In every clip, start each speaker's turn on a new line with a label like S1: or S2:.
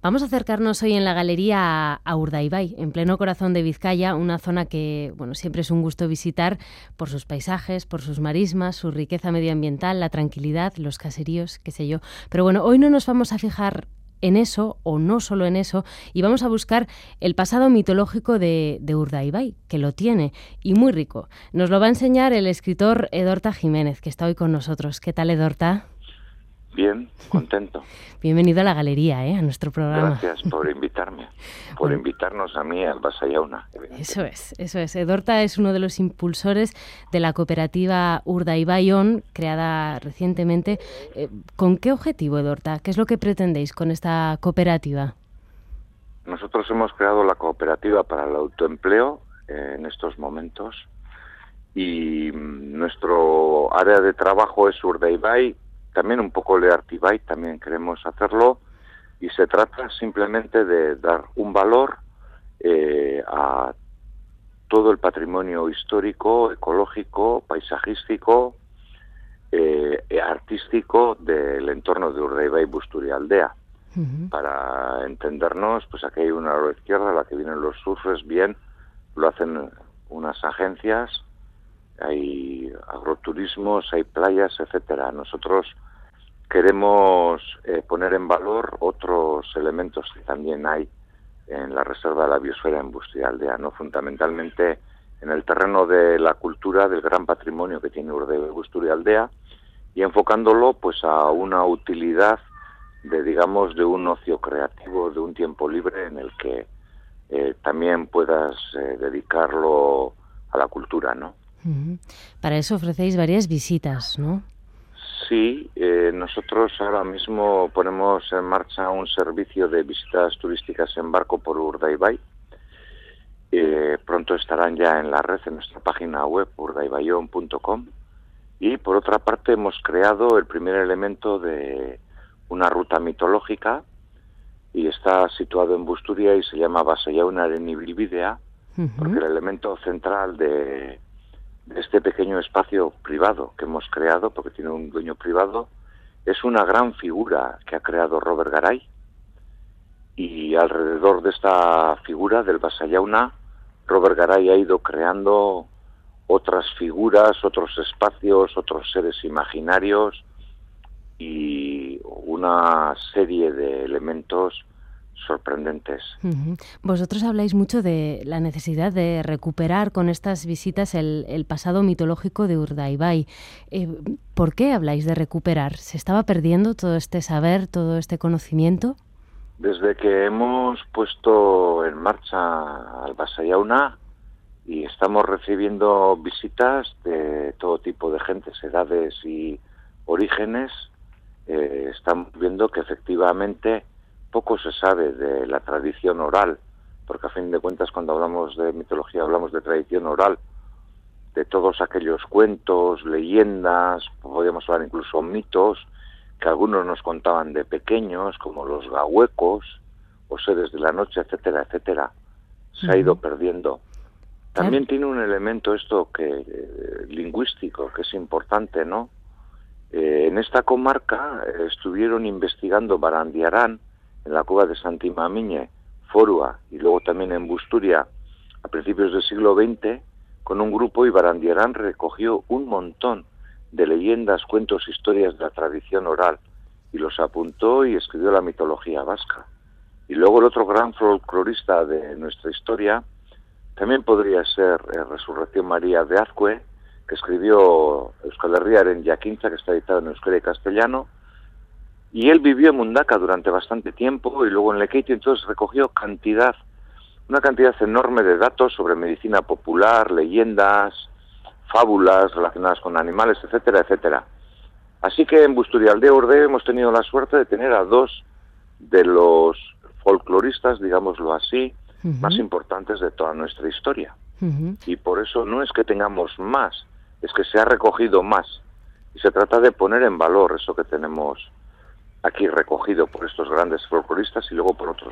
S1: Vamos a acercarnos hoy en la galería a Urdaibai, en pleno corazón de Vizcaya, una zona que siempre es un gusto visitar por sus paisajes, por sus marismas, su riqueza medioambiental, la tranquilidad, los caseríos, qué sé yo. Pero hoy no nos vamos a fijar en eso, o no solo en eso, y vamos a buscar el pasado mitológico de Urdaibai, que lo tiene, y muy rico. Nos lo va a enseñar el escritor Edorta Jiménez, que está hoy con nosotros. ¿Qué tal, Edorta?
S2: Bien, contento.
S1: Bienvenido a la galería, a nuestro programa.
S2: Gracias por invitarme, por invitarnos a mí al Basayauna.
S1: Eso es. Edorta es uno de los impulsores de la cooperativa Urdaibai On, creada recientemente. ¿Con qué objetivo, Edorta? ¿Qué es lo que pretendéis con esta cooperativa?
S2: Nosotros hemos creado la cooperativa para el autoempleo en estos momentos y nuestro área de trabajo es Urdaibai. También un poco Leartibai, también queremos hacerlo, y se trata simplemente de dar un valor a todo el patrimonio histórico, ecológico, paisajístico, artístico del entorno de Urdaibai-Busturialdea. Uh-huh. Para entendernos, pues aquí hay una a la izquierda, a la que vienen los surfers, bien, lo hacen unas agencias, hay agroturismos, hay playas, etcétera. Nosotros queremos poner en valor otros elementos que también hay en la reserva de la biosfera en Busturialdea, ¿no? Fundamentalmente en el terreno de la cultura, del gran patrimonio que tiene Urdaibai-Busturialdea, y enfocándolo pues a una utilidad de un ocio creativo, de un tiempo libre en el que también puedas dedicarlo a la cultura, ¿no?
S1: Uh-huh. Para eso ofrecéis varias visitas, ¿no?
S2: Sí, nosotros ahora mismo ponemos en marcha un servicio de visitas turísticas en barco por Urdaibai. Pronto estarán ya en la red, en nuestra página web, urdaibayon.com. Y por otra parte hemos creado el primer elemento de una ruta mitológica y está situado en Busturia y se llama Basayauna Arenibilbidea, uh-huh, porque el elemento central de este pequeño espacio privado que hemos creado, porque tiene un dueño privado, es una gran figura que ha creado Robert Garay, y alrededor de esta figura del Basayauna, Robert Garay ha ido creando otras figuras, otros espacios, otros seres imaginarios y una serie de elementos sorprendentes.
S1: Uh-huh. Vosotros habláis mucho de la necesidad de recuperar con estas visitas el pasado mitológico de Urdaibai. ¿Por qué habláis de recuperar? ¿Se estaba perdiendo todo este saber, todo este conocimiento?
S2: Desde que hemos puesto en marcha al Basayauna y estamos recibiendo visitas de todo tipo de gentes, edades y orígenes, estamos viendo que efectivamente poco se sabe de la tradición oral, porque a fin de cuentas cuando hablamos de mitología hablamos de tradición oral, de todos aquellos cuentos, leyendas, podríamos hablar incluso mitos, que algunos nos contaban de pequeños, como los gahuecos, o seres de la noche, etcétera, etcétera. Se ha ido perdiendo. También tiene un elemento esto lingüístico, que es importante, ¿no? En esta comarca estuvieron investigando Barandiarán, en la cueva de Santimamiñe, Forua y luego también en Busturia a principios del siglo XX con un grupo, y Barandiarán recogió un montón de leyendas, cuentos, historias de la tradición oral y los apuntó y escribió la mitología vasca. Y luego el otro gran folclorista de nuestra historia también podría ser Resurrección María de Azcue, que escribió Euskal Herriaren Jakintza, que está editado en euskera y castellano. Y él vivió en Mundaka durante bastante tiempo y luego en Lekeitio, entonces recogió una cantidad enorme de datos sobre medicina popular, leyendas, fábulas relacionadas con animales, etcétera, etcétera. Así que en Busturialdea Urde hemos tenido la suerte de tener a dos de los folcloristas, digámoslo así, uh-huh, más importantes de toda nuestra historia. Uh-huh. Y por eso no es que tengamos más, es que se ha recogido más. Y se trata de poner en valor eso que tenemos aquí recogido por estos grandes folcloristas y luego por otros, ¿no?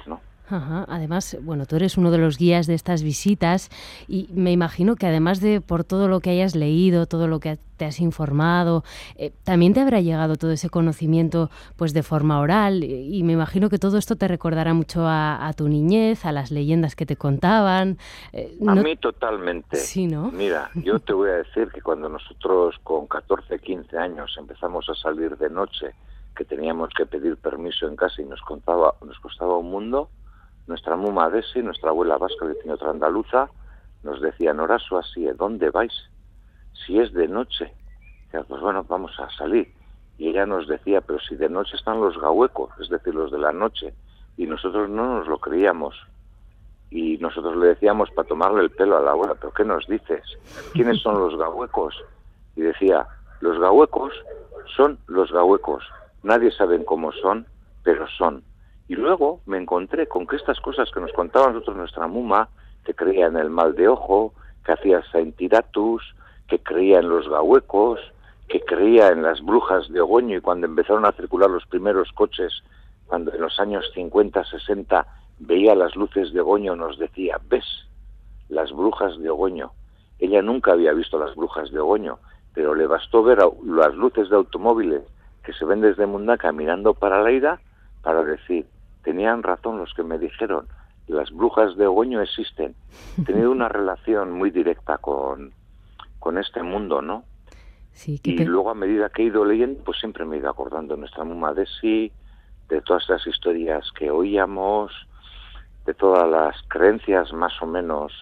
S1: Ajá. Además, bueno, tú eres uno de los guías de estas visitas y me imagino que además de por todo lo que hayas leído, todo lo que te has informado, también te habrá llegado todo ese conocimiento pues de forma oral y me imagino que todo esto te recordará mucho a tu niñez, a las leyendas que te contaban.
S2: A
S1: No...
S2: mí totalmente.
S1: Sí, ¿no?
S2: Mira, yo te voy a decir que cuando nosotros con 14, 15 años empezamos a salir de noche, que teníamos que pedir permiso en casa y nos costaba un mundo, nuestra muma Desi, nuestra abuela vasca, que tiene otra andaluza, nos decían, Horacio, así, ¿dónde vais? Si es de noche. Decía, pues bueno, vamos a salir. Y ella nos decía, pero si de noche están los gahuecos, es decir, los de la noche. Y nosotros no nos lo creíamos. Y nosotros le decíamos para tomarle el pelo a la abuela, ¿pero qué nos dices? ¿Quiénes son los gahuecos? Y decía, los gahuecos son los gahuecos. Nadie sabe cómo son, pero son. Y luego me encontré con que estas cosas que nos contaba a nosotros nuestra muma, que creía en el mal de ojo, que hacía saintiratus, que creía en los gahuecos, que creía en las brujas de Ogoño, y cuando empezaron a circular los primeros coches, cuando en los años 50, 60, veía las luces de Ogoño, nos decía, ¿ves? Las brujas de Ogoño. Ella nunca había visto las brujas de Ogoño, pero le bastó ver las luces de automóviles que se ven desde Mundaca mirando para Lleida para decir, tenían razón los que me dijeron, las brujas de Ogoño existen. He tenido una relación muy directa con este mundo, ¿no?
S1: Sí,
S2: y luego a medida que he ido leyendo, pues siempre me he ido acordando de nuestra muma Desi, de todas las historias que oíamos, de todas las creencias más o menos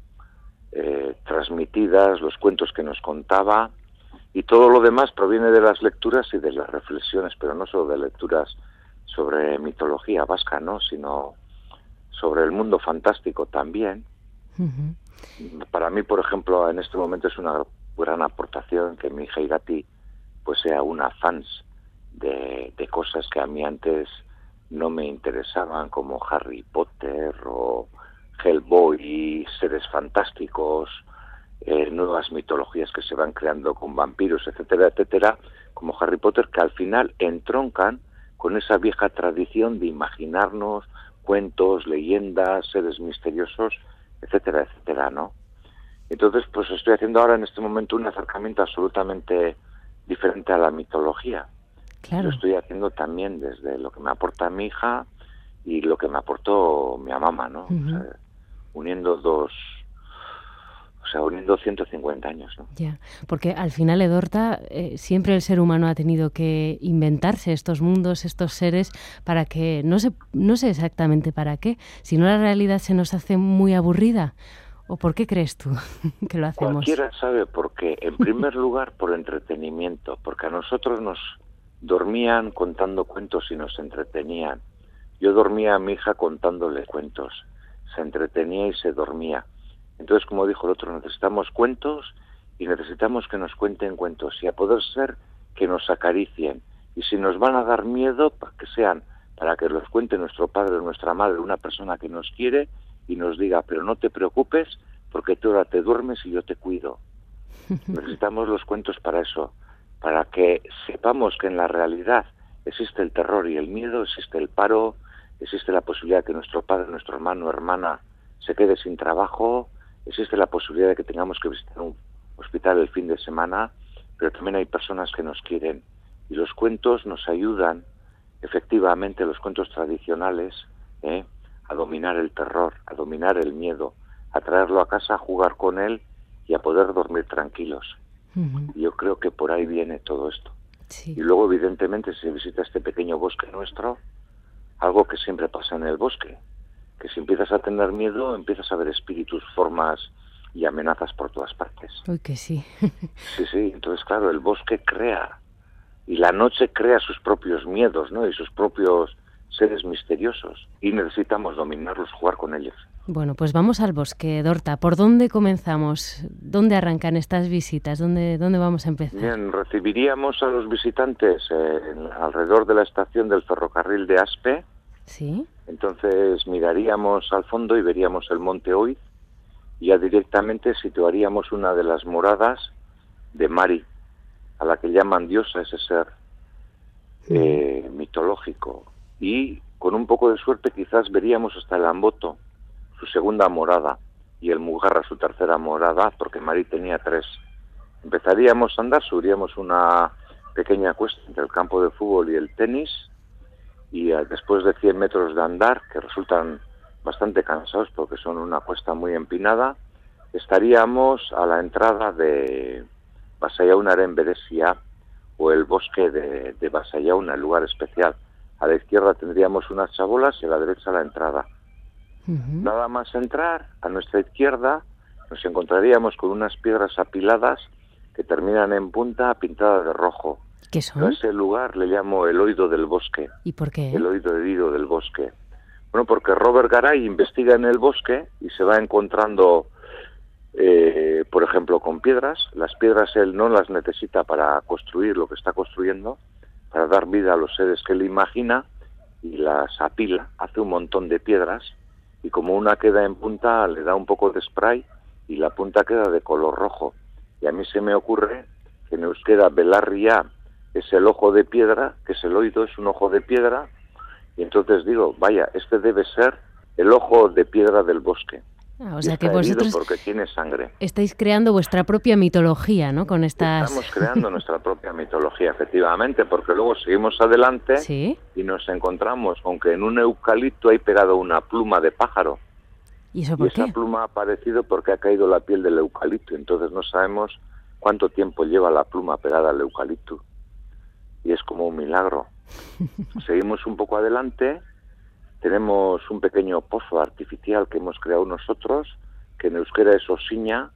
S2: transmitidas, los cuentos que nos contaba, y todo lo demás proviene de las lecturas y de las reflexiones, pero no solo de lecturas sobre mitología vasca, ¿no? Sino sobre el mundo fantástico también. Uh-huh. Para mí, por ejemplo, en este momento es una gran aportación que mi hija Irati pues sea una fans de cosas que a mí antes no me interesaban, como Harry Potter o Hellboy, seres fantásticos, nuevas mitologías que se van creando con vampiros, etcétera, etcétera, como Harry Potter, que al final entroncan con esa vieja tradición de imaginarnos cuentos, leyendas, seres misteriosos, etcétera, etcétera, ¿no? Entonces, pues estoy haciendo ahora en este momento un acercamiento absolutamente diferente a la mitología. Claro. Lo estoy haciendo también desde lo que me aporta mi hija y lo que me aportó mi mamá, ¿no? Uh-huh. O sea, uniendo 150 años, ¿no?
S1: Ya, porque al final, Edorta, siempre el ser humano ha tenido que inventarse estos mundos, estos seres, para que, no sé exactamente para qué, si no la realidad se nos hace muy aburrida. ¿O por qué crees tú que lo hacemos?
S2: Cualquiera sabe por qué. En primer lugar, por entretenimiento, porque a nosotros nos dormían contando cuentos y nos entretenían. Yo dormía a mi hija contándole cuentos. Se entretenía y se dormía. Entonces, como dijo el otro, necesitamos cuentos y necesitamos que nos cuenten cuentos. Y a poder ser, que nos acaricien. Y si nos van a dar miedo, que sean para que los cuente nuestro padre o nuestra madre, una persona que nos quiere, y nos diga, pero no te preocupes, porque tú ahora te duermes y yo te cuido. Necesitamos los cuentos para eso, para que sepamos que en la realidad existe el terror y el miedo, existe el paro, existe la posibilidad de que nuestro padre, nuestro hermano o hermana se quede sin trabajo, existe la posibilidad de que tengamos que visitar un hospital el fin de semana, pero también hay personas que nos quieren. Y los cuentos nos ayudan, efectivamente, los cuentos tradicionales, a dominar el terror, a dominar el miedo, a traerlo a casa, a jugar con él y a poder dormir tranquilos. Uh-huh. Yo creo que por ahí viene todo esto. Sí. Y luego, evidentemente, si visita este pequeño bosque nuestro, algo que siempre pasa en el bosque, que si empiezas a tener miedo, empiezas a ver espíritus, formas y amenazas por todas partes.
S1: Uy, que sí.
S2: Sí, entonces, claro, el bosque crea, y la noche crea sus propios miedos, ¿no? Y sus propios seres misteriosos, y necesitamos dominarlos, jugar con ellos.
S1: Bueno, pues vamos al bosque, Dorta. ¿Por dónde comenzamos? ¿Dónde arrancan estas visitas? ¿Dónde vamos a empezar?
S2: Bien, recibiríamos a los visitantes alrededor de la estación del ferrocarril de Aspe.
S1: Sí.
S2: Entonces miraríamos al fondo y veríamos el monte Oiz, y ya directamente situaríamos una de las moradas de Mari, a la que llaman diosa, ese ser mitológico. Y con un poco de suerte quizás veríamos hasta el Amboto, su segunda morada, y el Mugarra su tercera morada, porque Mari tenía 3. Empezaríamos a andar, subiríamos una pequeña cuesta entre el campo de fútbol y el tenis, y después de 100 metros de andar, que resultan bastante cansados porque son una cuesta muy empinada, estaríamos a la entrada de Basaiaunaren Beresia, o el bosque de Basaiauna, el lugar especial. A la izquierda tendríamos unas chabolas y a la derecha la entrada. Nada más entrar, a nuestra izquierda nos encontraríamos con unas piedras apiladas que terminan en punta pintadas de rojo.
S1: ¿Qué son?
S2: A ese lugar le llamo el oído del bosque.
S1: ¿Y por qué?
S2: El oído herido del bosque. Bueno, porque Robert Garay investiga en el bosque y se va encontrando, por ejemplo, con piedras. Las piedras él no las necesita para construir lo que está construyendo, para dar vida a los seres que él imagina, y las apila, hace un montón de piedras, y como una queda en punta, le da un poco de spray, y la punta queda de color rojo. Y a mí se me ocurre que en euskera belarria es el ojo de piedra, que es el oído, es un ojo de piedra, y entonces digo, vaya, este debe ser el ojo de piedra del bosque.
S1: O sea que vosotros
S2: porque tiene sangre.
S1: Estáis creando vuestra propia mitología, ¿no? Con estas...
S2: Estamos creando nuestra propia mitología, efectivamente, porque luego seguimos adelante.
S1: ¿Sí?
S2: Y nos encontramos con que en un eucalipto hay pegado una pluma de pájaro.
S1: ¿Y eso por qué?
S2: Esa pluma ha aparecido porque ha caído la piel del eucalipto, entonces no sabemos cuánto tiempo lleva la pluma pegada al eucalipto. Y es como un milagro. Seguimos un poco adelante. Tenemos un pequeño pozo artificial que hemos creado nosotros, que en euskera es osiña.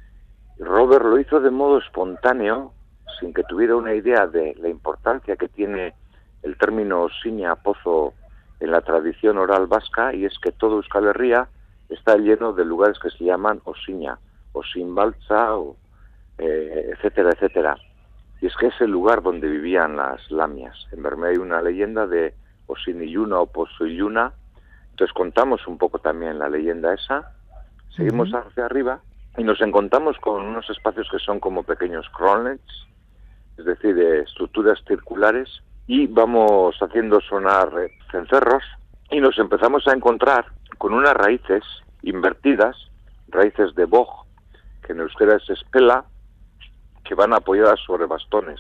S2: Robert lo hizo de modo espontáneo, sin que tuviera una idea de la importancia que tiene el término osiña, pozo, en la tradición oral vasca, y es que todo Euskal Herria está lleno de lugares que se llaman osiña, osinbaltza, etcétera, etcétera. Y es que es el lugar donde vivían las lamias. En Bermea hay una leyenda de Osinilluna o Pozoilluna. Entonces contamos un poco también la leyenda esa. Seguimos hacia arriba y nos encontramos con unos espacios que son como pequeños cronlets, es decir, estructuras circulares, y vamos haciendo sonar cencerros y nos empezamos a encontrar con unas raíces invertidas, raíces de boj, que en euskera es espela, que van apoyadas sobre bastones.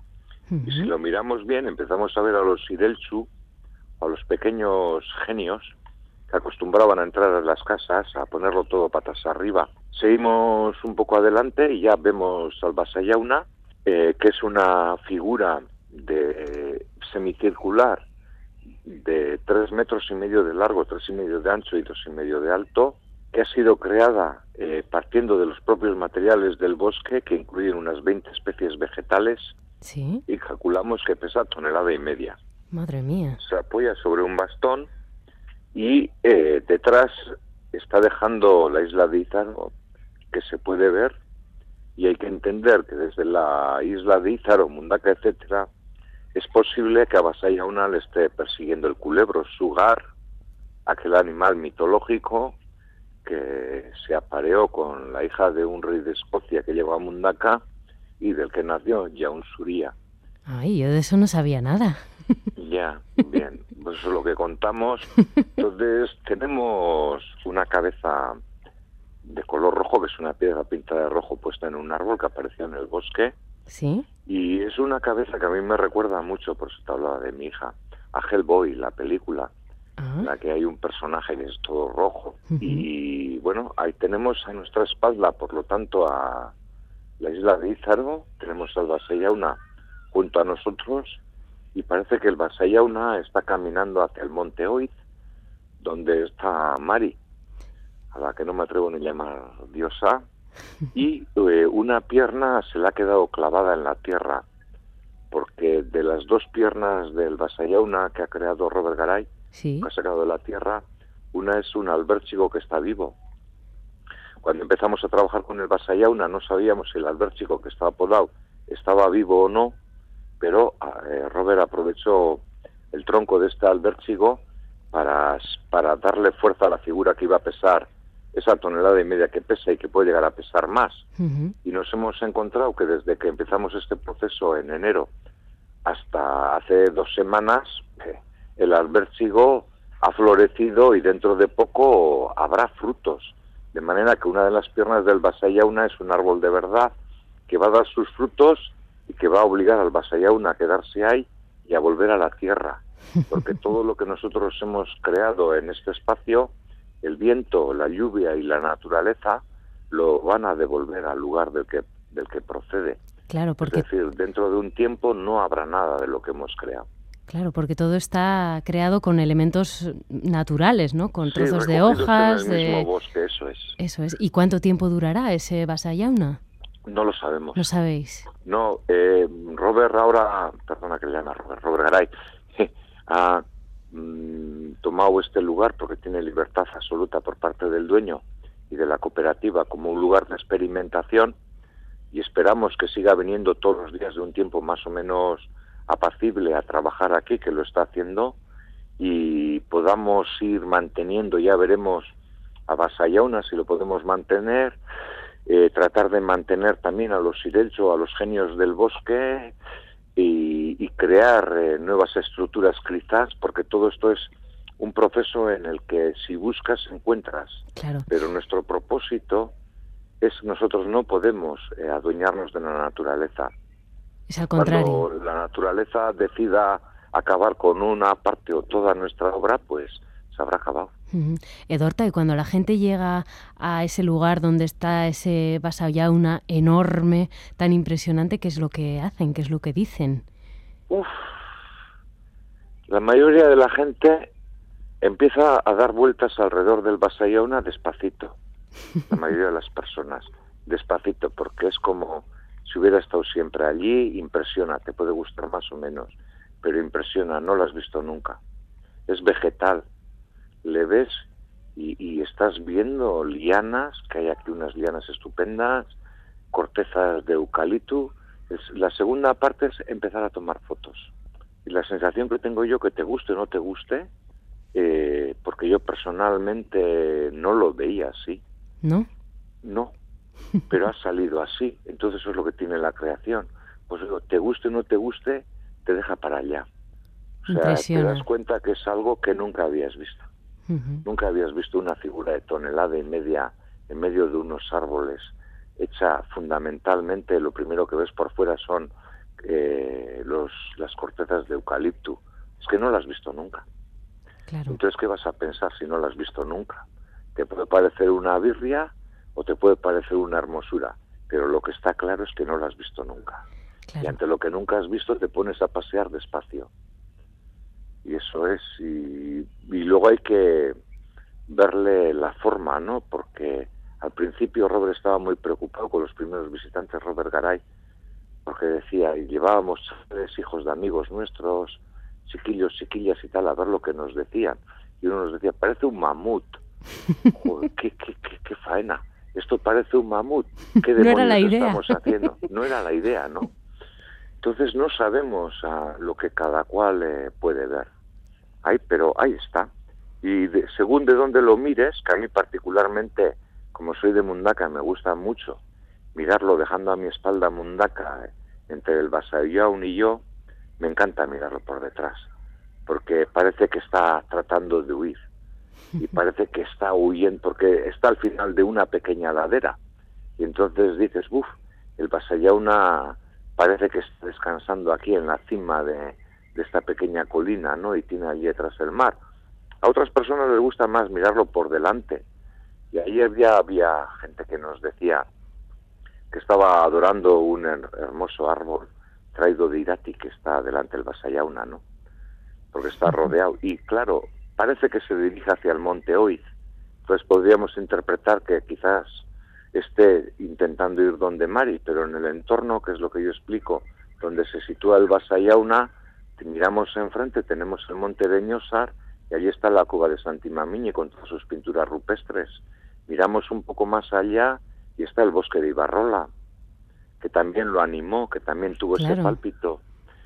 S2: Y si lo miramos bien, empezamos a ver a los idelchu, a los pequeños genios que acostumbraban a entrar a las casas, a ponerlo todo patas arriba. Seguimos un poco adelante y ya vemos al Basaiauna, que es una figura semicircular de 3,5 metros de largo, 3,5 de ancho y 2,5 de alto, que ha sido creada partiendo de los propios materiales del bosque, que incluyen unas 20 especies vegetales.
S1: ¿Sí?
S2: Y calculamos que pesa 1,5 toneladas.
S1: Madre mía.
S2: Se apoya sobre un bastón y detrás está dejando la isla de Ízaro, que se puede ver, y hay que entender que desde la isla de Ízaro, Mundaka, etcétera, es posible que a Basaiauna le esté persiguiendo el culebro, Sugar, aquel animal mitológico que se apareó con la hija de un rey de Escocia que llegó a Mundaka y del que nació Jaunsuría.
S1: Ay, yo de eso no sabía nada.
S2: Ya, bien, pues eso es lo que contamos. Entonces tenemos una cabeza de color rojo, que es una piedra pintada de rojo puesta en un árbol que apareció en el bosque.
S1: ¿Sí?
S2: Y es una cabeza que a mí me recuerda mucho, por eso te hablaba de mi hija, a Hellboy, la película, en la que hay un personaje que es todo rojo. Y bueno, ahí tenemos a nuestra espalda, por lo tanto, a la isla de Ízaro, tenemos al Basaiauna junto a nosotros, y parece que el Basaiauna está caminando hacia el monte Oiz, donde está Mari, a la que no me atrevo ni llamar diosa, y una pierna se le ha quedado clavada en la tierra, porque de las 2 piernas del Basaiauna que ha creado Robert Garay,
S1: ¿sí?,
S2: que ha sacado de la tierra, una es un albérchigo que está vivo. Cuando empezamos a trabajar con el Basaiauna no sabíamos si el albérchigo que estaba podado estaba vivo o no, pero Robert aprovechó el tronco de este albérchigo para darle fuerza a la figura que iba a pesar esa 1,5 toneladas que pesa y que puede llegar a pesar más. Y nos hemos encontrado que desde que empezamos este proceso en enero hasta hace 2 semanas, el albérchigo ha florecido y dentro de poco habrá frutos. De manera que una de las piernas del Basayauna es un árbol de verdad que va a dar sus frutos y que va a obligar al Basayauna a quedarse ahí y a volver a la tierra. Porque todo lo que nosotros hemos creado en este espacio, el viento, la lluvia y la naturaleza, lo van a devolver al lugar del que procede.
S1: Claro, porque...
S2: Es decir, dentro de un tiempo no habrá nada de lo que hemos creado.
S1: Claro, porque todo está creado con elementos naturales, ¿no? Con trozos de hojas,
S2: en el mismo bosque, eso es.
S1: Eso es. ¿Y cuánto tiempo durará ese Basayauna?
S2: No lo sabemos.
S1: ¿Lo sabéis?
S2: No, Robert ahora, perdona que le llame Robert Garay, ha tomado este lugar porque tiene libertad absoluta por parte del dueño y de la cooperativa como un lugar de experimentación, y esperamos que siga viniendo todos los días de un tiempo más o menos apacible a trabajar aquí, que lo está haciendo, y podamos ir manteniendo, ya veremos a Basayauna si lo podemos mantener, tratar de mantener también a los Sirelcho, a los genios del bosque, y crear nuevas estructuras quizás, porque todo esto es un proceso en el que si buscas encuentras.
S1: Claro.
S2: Pero nuestro propósito es, nosotros no podemos adueñarnos de la naturaleza.
S1: Es al contrario.
S2: Cuando la naturaleza decida acabar con una parte o toda nuestra obra, pues se habrá acabado.
S1: Edorta, y cuando la gente llega a ese lugar donde está ese Basayauna enorme, tan impresionante, ¿qué es lo que hacen? ¿Qué es lo que dicen?
S2: La mayoría de la gente empieza a dar vueltas alrededor del Basayauna despacito. La mayoría de las personas, despacito, porque es como si hubiera estado siempre allí. Impresiona, te puede gustar más o menos, pero impresiona, no lo has visto nunca. Es vegetal. Le ves y estás viendo lianas, que hay aquí unas lianas estupendas, cortezas de eucalipto. La segunda parte es empezar a tomar fotos. Y la sensación que tengo yo, que te guste o no te guste, porque yo personalmente no lo veía así.
S1: ¿No?
S2: No, pero ha salido así. Entonces eso es lo que tiene la creación. Pues digo, te guste o no te guste, te deja para allá. O sea, te das cuenta que es algo que nunca habías visto. Nunca habías visto una figura de 1,5 toneladas en medio de unos árboles, hecha fundamentalmente, lo primero que ves por fuera son las cortezas de eucalipto. Es que no las has visto nunca.
S1: Claro.
S2: Entonces, ¿qué vas a pensar si no las has visto nunca? Te puede parecer una birria o te puede parecer una hermosura, pero lo que está claro es que no las has visto nunca. Claro. Y ante lo que nunca has visto te pones a pasear despacio. Y eso es, y luego hay que verle la forma, ¿no? Porque al principio Robert estaba muy preocupado con los primeros visitantes, Robert Garay, porque decía, y llevábamos 3 hijos de amigos nuestros, chiquillos, chiquillas y tal, a ver lo que nos decían. Y uno nos decía, parece un mamut. Joder, qué faena. Esto parece un mamut. ¿Qué demonios estamos haciendo? No era la idea, ¿no? Entonces no sabemos lo que cada cual puede ver. Pero ahí está. Y según de dónde lo mires, que a mí particularmente, como soy de Mundaca, me gusta mucho mirarlo dejando a mi espalda Mundaca entre el Basayauna y yo, me encanta mirarlo por detrás, porque parece que está tratando de huir. Y parece que está huyendo, porque está al final de una pequeña ladera. Y entonces dices, el Basayauna parece que está descansando aquí en la cima de esta pequeña colina, ¿no? Y tiene allí detrás el mar. A otras personas les gusta más mirarlo por delante. Y ayer ya había gente que nos decía que estaba adorando un hermoso árbol traído de Irati que está delante del Basayauna, ¿no? Porque está rodeado. Y claro, parece que se dirige hacia el monte Oiz. Entonces podríamos interpretar que quizás esté intentando ir donde Mari, pero en el entorno, que es lo que yo explico, donde se sitúa el Basayauna, miramos enfrente, tenemos el monte de Ñosar, y allí está la cueva de Santimamiñi con todas sus pinturas rupestres. Miramos un poco más allá y está el bosque de Ibarrola, que también lo animó, que también tuvo ese pálpito.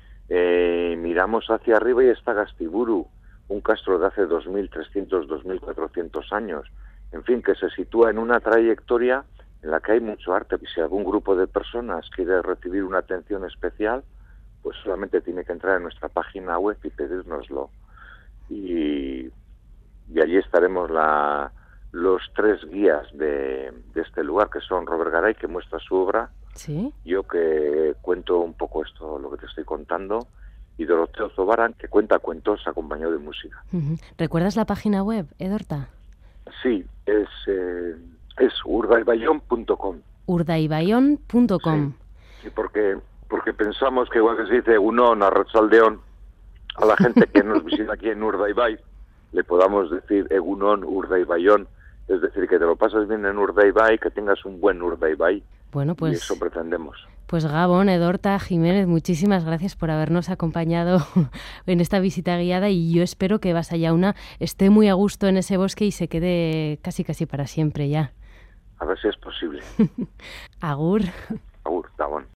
S2: Miramos hacia arriba y está Gastiburu, un castro de hace 2.300, 2.400 años. En fin, que se sitúa en una trayectoria en la que hay mucho arte. Y si algún grupo de personas quiere recibir una atención especial, pues solamente tiene que entrar en nuestra página web y pedírnoslo. y allí estaremos los 3 guías de este lugar, que son Robert Garay, que muestra su obra,
S1: ¿Sí?
S2: yo que cuento un poco esto, lo que te estoy contando, y Doroteo Zobaran, que cuenta cuentos acompañado de música.
S1: ¿Recuerdas la página web, Edorta?
S2: Sí, es urdaibayón.com.
S1: urdaibayón.com.
S2: Sí, porque pensamos que igual que se dice Egunon, Arratsaldeon, a la gente que nos visita aquí en Urdaibai, le podamos decir Egunon, Urdaibayón, es decir, que te lo pasas bien en Urdaibai, que tengas un buen Urdaibai.
S1: Bueno, pues,
S2: y eso pretendemos.
S1: Pues Gabón, Edorta, Jiménez, muchísimas gracias por habernos acompañado en esta visita guiada, y yo espero que Basayauna esté muy a gusto en ese bosque y se quede casi para siempre ya.
S2: A ver si es posible.
S1: Agur.
S2: Agur, Gabón.